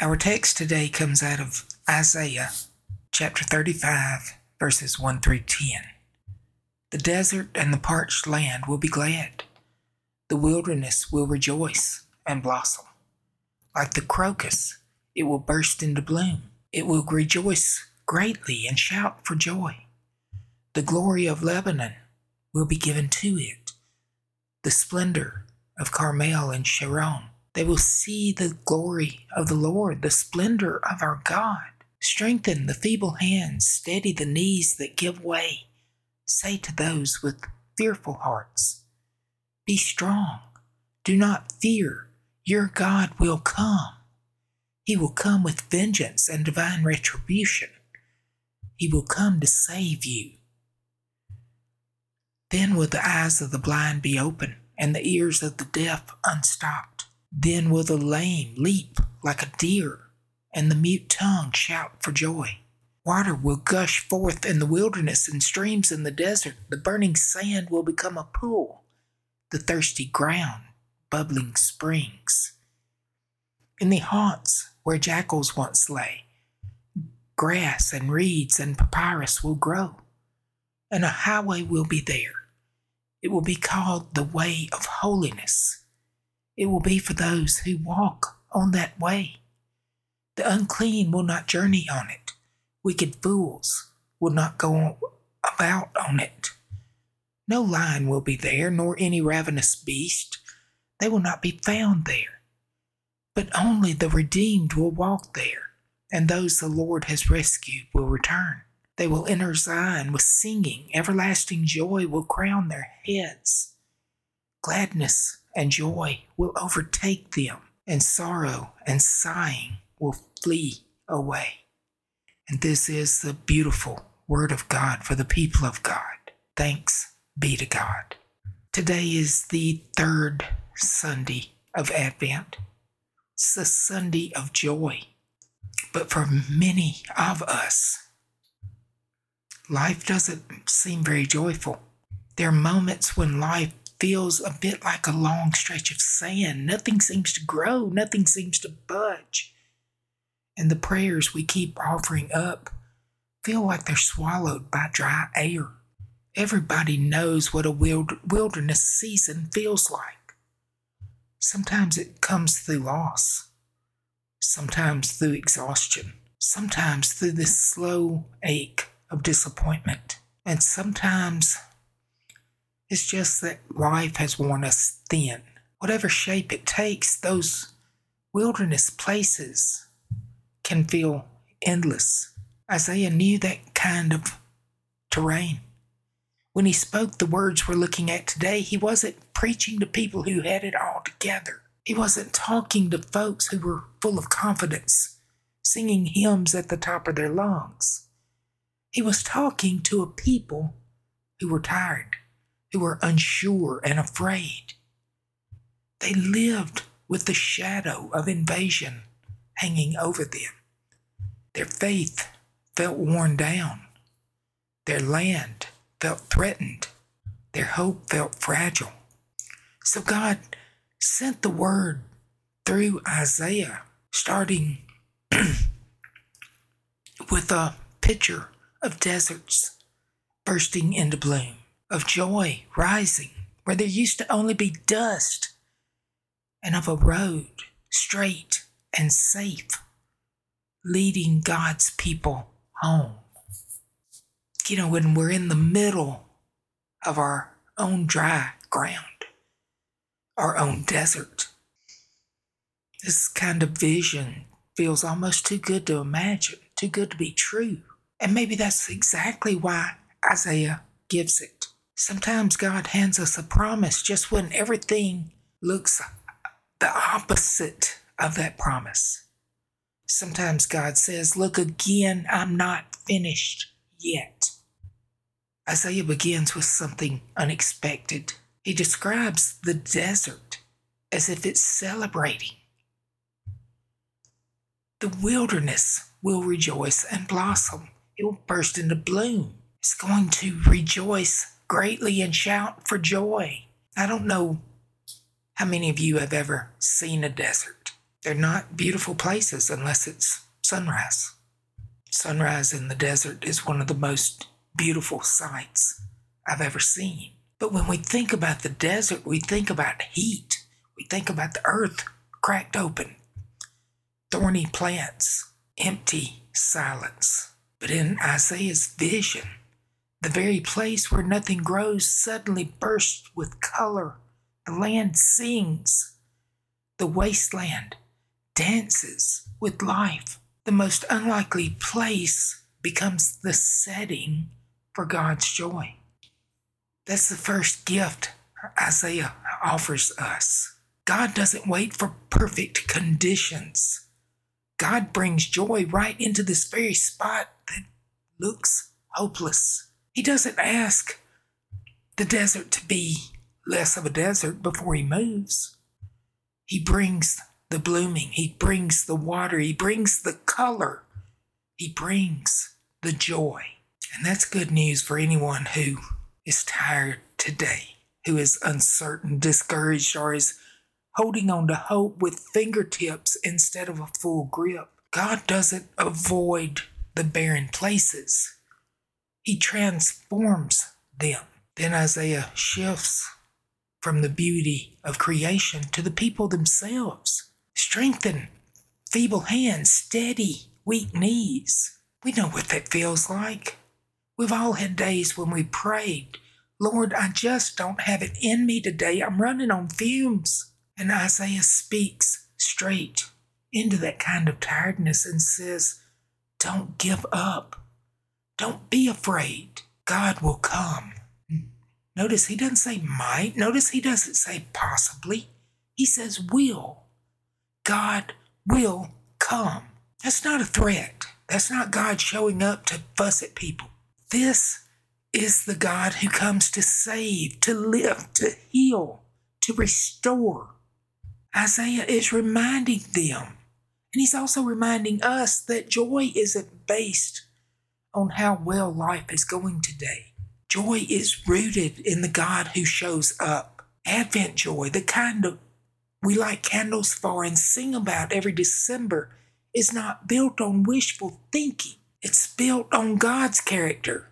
Our text today comes out of Isaiah chapter 35, verses 1 through 10. The desert and the parched land will be glad. The wilderness will rejoice and blossom. Like the crocus, it will burst into bloom. It will rejoice greatly and shout for joy. The glory of Lebanon will be given to it, the splendor of Carmel and Sharon. They will see the glory of the Lord, the splendor of our God. Strengthen the feeble hands, steady the knees that give way. Say to those with fearful hearts, be strong, do not fear, your God will come. He will come with vengeance and divine retribution. He will come to save you. Then will the eyes of the blind be open and the ears of the deaf unstopped. Then will the lame leap like a deer and the mute tongue shout for joy. Water will gush forth in the wilderness and streams in the desert. The burning sand will become a pool, the thirsty ground bubbling springs. In the haunts where jackals once lay, grass and reeds and papyrus will grow, and a highway will be there. It will be called the way of holiness. It will be for those who walk on that way. The unclean will not journey on it. Wicked fools will not go about on it. No lion will be there, nor any ravenous beast. They will not be found there. But only the redeemed will walk there, and those the Lord has rescued will return. They will enter Zion with singing. Everlasting joy will crown their heads. Gladness and joy will overtake them, and sorrow and sighing will flee away. And this is the beautiful word of God for the people of God. Thanks be to God. Today is the third Sunday of Advent. It's the Sunday of joy. But for many of us, life doesn't seem very joyful. There are moments when life feels a bit like a long stretch of sand. Nothing seems to grow. Nothing seems to budge. And the prayers we keep offering up feel like they're swallowed by dry air. Everybody knows what a wilderness season feels like. Sometimes it comes through loss. Sometimes through exhaustion. Sometimes through this slow ache of disappointment. And sometimes it's just that life has worn us thin. Whatever shape it takes, those wilderness places can feel endless. Isaiah knew that kind of terrain. When he spoke the words we're looking at today, he wasn't preaching to people who had it all together. He wasn't talking to folks who were full of confidence, singing hymns at the top of their lungs. He was talking to a people who were tired, who were unsure and afraid. They lived with the shadow of invasion hanging over them. Their faith felt worn down. Their land felt threatened. Their hope felt fragile. So God sent the word through Isaiah, starting with a picture of deserts bursting into bloom, of joy rising where there used to only be dust, and of a road straight and safe leading God's people home. You know, when we're in the middle of our own dry ground, our own desert, this kind of vision feels almost too good to imagine, too good to be true. And maybe that's exactly why Isaiah gives it. Sometimes God hands us a promise just when everything looks the opposite of that promise. Sometimes God says, look again, I'm not finished yet. Isaiah begins with something unexpected. He describes the desert as if it's celebrating. The wilderness will rejoice and blossom. It will burst into bloom. It's going to rejoice greatly and shout for joy. I don't know how many of you have ever seen a desert. They're not beautiful places unless it's sunrise. Sunrise in the desert is one of the most beautiful sights I've ever seen. But when we think about the desert, we think about heat. We think about the earth cracked open, thorny plants, empty silence. But in Isaiah's vision, the very place where nothing grows suddenly bursts with color. The land sings. The wasteland dances with life. The most unlikely place becomes the setting for God's joy. That's the first gift Isaiah offers us. God doesn't wait for perfect conditions. God brings joy right into this very spot that looks hopeless. He doesn't ask the desert to be less of a desert before he moves. He brings the blooming. He brings the water. He brings the color. He brings the joy. And that's good news for anyone who is tired today, who is uncertain, discouraged, or is holding on to hope with fingertips instead of a full grip. God doesn't avoid the barren places. He transforms them. Then Isaiah shifts from the beauty of creation to the people themselves. Strengthen feeble hands, steady weak knees. We know what that feels like. We've all had days when we prayed, Lord, I just don't have it in me today. I'm running on fumes. And Isaiah speaks straight into that kind of tiredness and says, don't give up. Don't be afraid. God will come. Notice he doesn't say might. Notice he doesn't say possibly. He says will. God will come. That's not a threat. That's not God showing up to fuss at people. This is the God who comes to save, to live, to heal, to restore. Isaiah is reminding them, and he's also reminding us that joy isn't based on how well life is going today. Joy is rooted in the God who shows up. Advent joy, the kind of we light candles for and sing about every December, is not built on wishful thinking. It's built on God's character.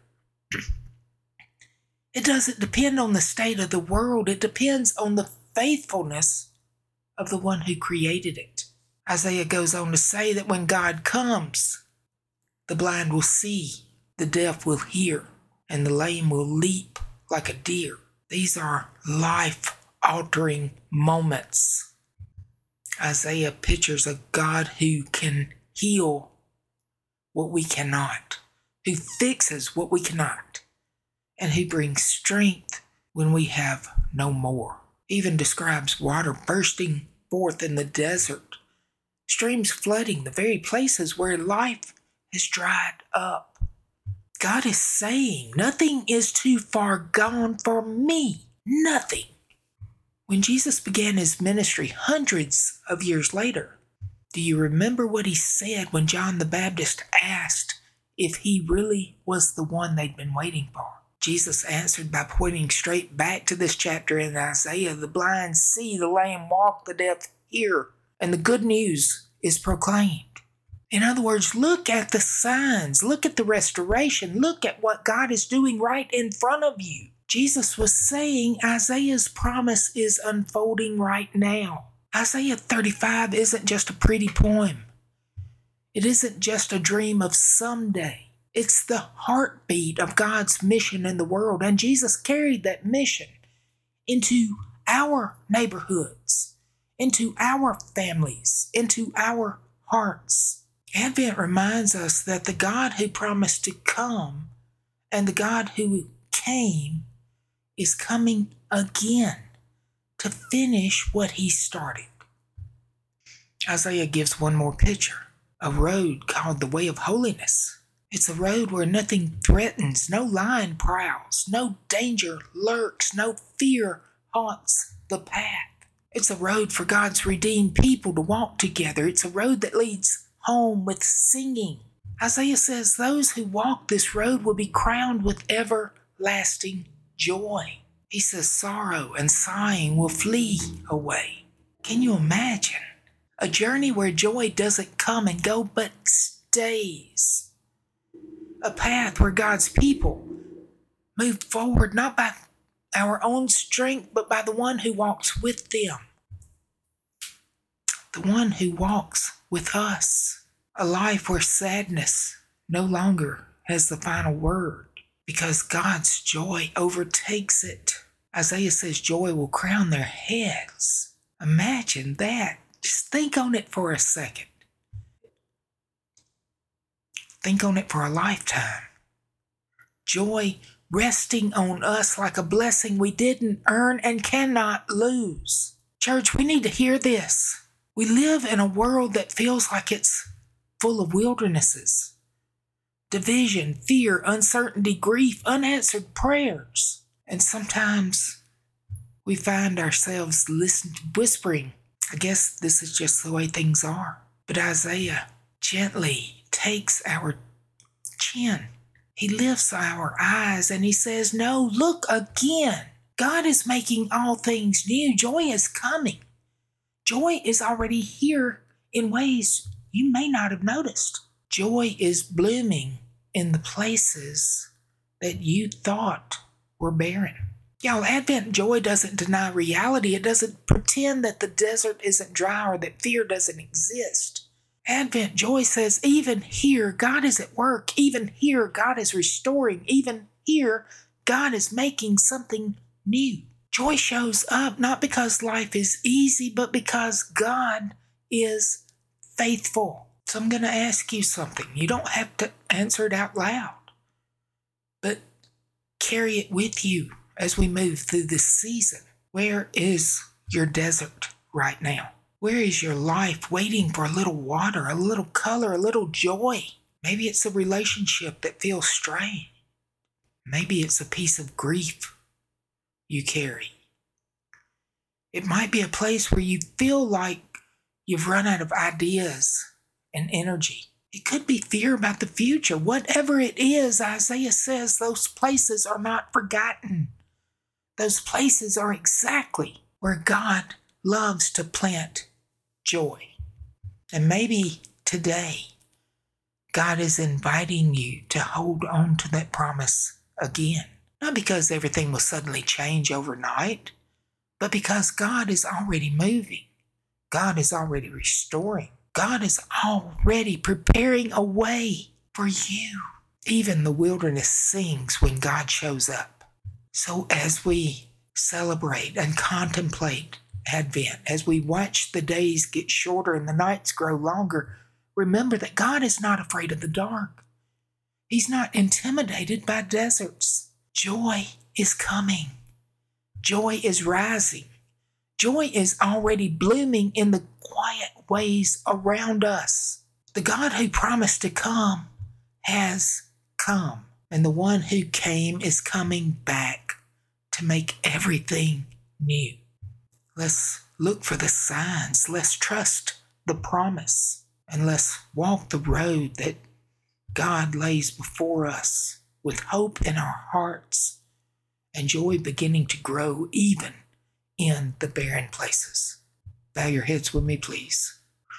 It doesn't depend on the state of the world. It depends on the faithfulness of the one who created it. Isaiah goes on to say that when God comes, the blind will see, the deaf will hear, and the lame will leap like a deer. These are life-altering moments. Isaiah pictures a God who can heal what we cannot, who fixes what we cannot, and who brings strength when we have no more. He even describes water bursting forth in the desert, streams flooding the very places where life has dried up. God is saying, nothing is too far gone for me. Nothing. When Jesus began his ministry hundreds of years later, do you remember what he said when John the Baptist asked if he really was the one they'd been waiting for? Jesus answered by pointing straight back to this chapter in Isaiah. The blind see, the lame walk, the deaf hear, and the good news is proclaimed. In other words, look at the signs, look at the restoration, look at what God is doing right in front of you. Jesus was saying Isaiah's promise is unfolding right now. Isaiah 35 isn't just a pretty poem. It isn't just a dream of someday. It's the heartbeat of God's mission in the world, and Jesus carried that mission into our neighborhoods, into our families, into our hearts. Advent reminds us that the God who promised to come and the God who came is coming again to finish what he started. Isaiah gives one more picture, a road called the Way of Holiness. It's a road where nothing threatens, no lion prowls, no danger lurks, no fear haunts the path. It's a road for God's redeemed people to walk together. It's a road that leads home with singing. Isaiah says those who walk this road will be crowned with everlasting joy. He says sorrow and sighing will flee away. Can you imagine A journey where joy doesn't come and go but stays. A path where God's people move forward not by our own strength but by the one who walks with them. The one who walks with us. A life where sadness no longer has the final word because God's joy overtakes it. Isaiah says joy will crown their heads. Imagine that. Just think on it for a second. Think on it for a lifetime. Joy resting on us like a blessing we didn't earn and cannot lose. Church, we need to hear this. We live in a world that feels like it's full of wildernesses. Division, fear, uncertainty, grief, unanswered prayers. And sometimes we find ourselves whispering, I guess this is just the way things are. But Isaiah gently takes our chin. He lifts our eyes and he says, no, look again. God is making all things new. Joy is coming. Joy is already here in ways you may not have noticed. Joy is blooming in the places that you thought were barren. Y'all, Advent joy doesn't deny reality. It doesn't pretend that the desert isn't dry or that fear doesn't exist. Advent joy says, even here, God is at work. Even here, God is restoring. Even here, God is making something new. Joy shows up not because life is easy, but because God is faithful. So I'm going to ask you something. You don't have to answer it out loud, but carry it with you as we move through this season. Where is your desert right now? Where is your life waiting for a little water, a little color, a little joy? Maybe it's a relationship that feels strained. Maybe it's a piece of grief you carry. It might be a place where you feel like you've run out of ideas and energy. It could be fear about the future. Whatever it is, Isaiah says those places are not forgotten. Those places are exactly where God loves to plant joy. And maybe today, God is inviting you to hold on to that promise again. Not because everything will suddenly change overnight, but because God is already moving. God is already restoring. God is already preparing a way for you. Even the wilderness sings when God shows up. So as we celebrate and contemplate Advent, as we watch the days get shorter and the nights grow longer, remember that God is not afraid of the dark. He's not intimidated by deserts. Joy is coming. Joy is rising. Joy is already blooming in the quiet ways around us. The God who promised to come has come, and the one who came is coming back to make everything new. Let's look for the signs. Let's trust the promise, and let's walk the road that God lays before us with hope in our hearts and joy beginning to grow even in the barren places. Bow your heads with me, please.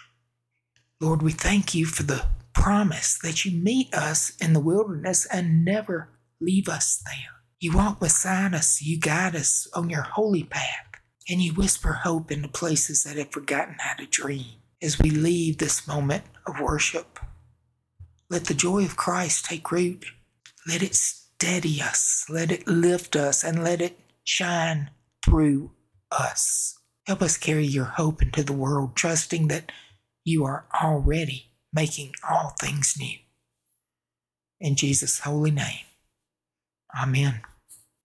Lord, we thank you for the promise that you meet us in the wilderness and never leave us there. You walk beside us, you guide us on your holy path, and you whisper hope into places that have forgotten how to dream. As we leave this moment of worship, let the joy of Christ take root. Let it steady us, let it lift us, and let it shine through us. Help us carry your hope into the world, trusting that you are already making all things new. In Jesus' holy name, amen.